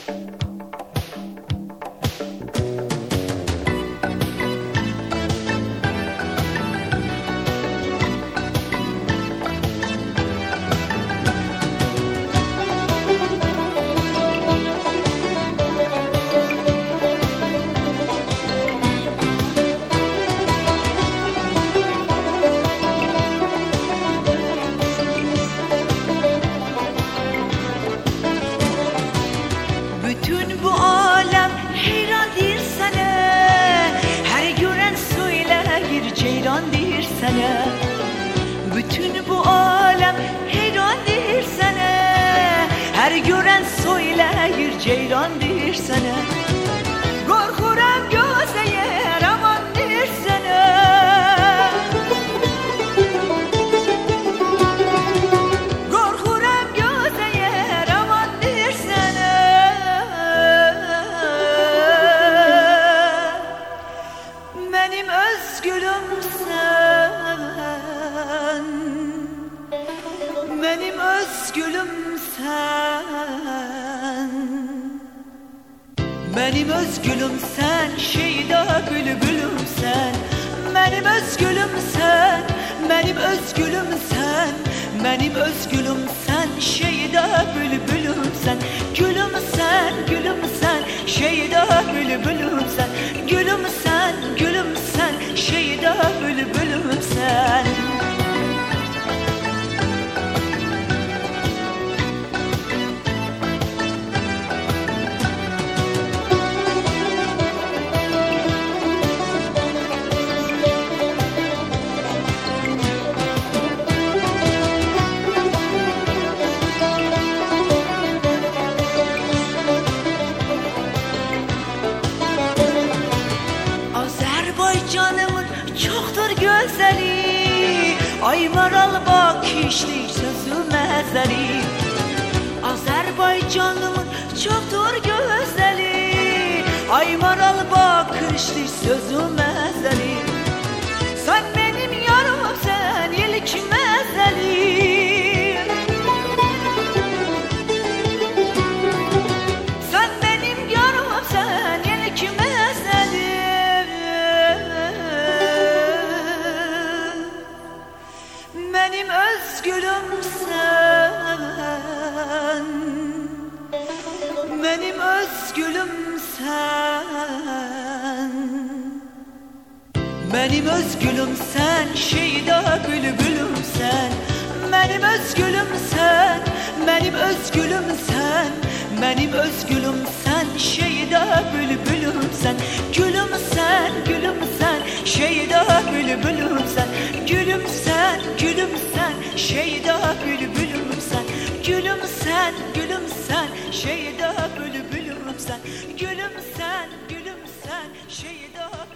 Bütün bu alem heyrandir sana, her gören söyler ceyrandir sana. Bütün bu alem heyrandir sana, her gören söyler ceyrandir sana. Korkuram gözeye ramandir sana. Benim özgülüm sen, benim özgülüm sen, benim özgülüm sen, şeyda bülbülüm sen. Benim özgülüm sen, benim özgülüm sen, benim özgülüm sen, şeyda bülbülüm sen. Gülüm sen, gülüm sen, şeyda bülbülüm sen. Gülüm sen, gülüm sen, şeyda bülbülüm sen. Azerbaycanımın çoktur gözeli, ay maral bakışlı sözü mezeli. Azerbaycanımın çoktur gözeli, ay maral bakışlı sözü mezeli. Sen benim yarım, sen ilk mezeli. Sen benim yarım, sen ilk mezeli. Benim özgülüm sen, benim özgülüm sen, benim özgülüm sen, şeyda bülbülüm sen. Benim özgülüm sen, benim özgülüm sen, benim özgülüm sen, şeyda bülbülüm sen. Gülüm sen, gülüm sen, şeyda bülbülüm sen. Gülüm sen, gülüm sen, şeyda bülbülüm sen. Gülüm sen, gülüm sen, şeyda bülbülüm sen. Gülüm sen, gülüm sen, şeyda